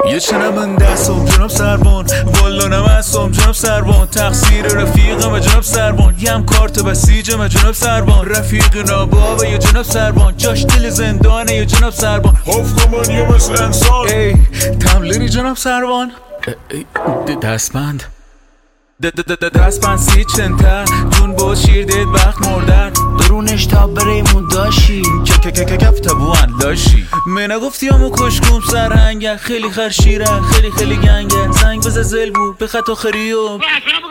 یه چنم من دستم جناب سربان، والا نمستم جناب سربان، تقصیر رفیقم جناب سربان، یم کارت بسیجم جناب سربان، رفیق نابابه یا جناب سربان، جاش دل زندانه یا جناب سربان، حفظ یه مثل انسان. ای تملینی جناب سربان، دستبند دستبند سی چنته جون با شیر دید وقت مردن درونش تا بریمون داشی کف تبوان لاشی می نگفتی همو کشکوم سرهنگه خیلی خرشیره خیلی گنگه زنگ بزه زل بود به خط آخریو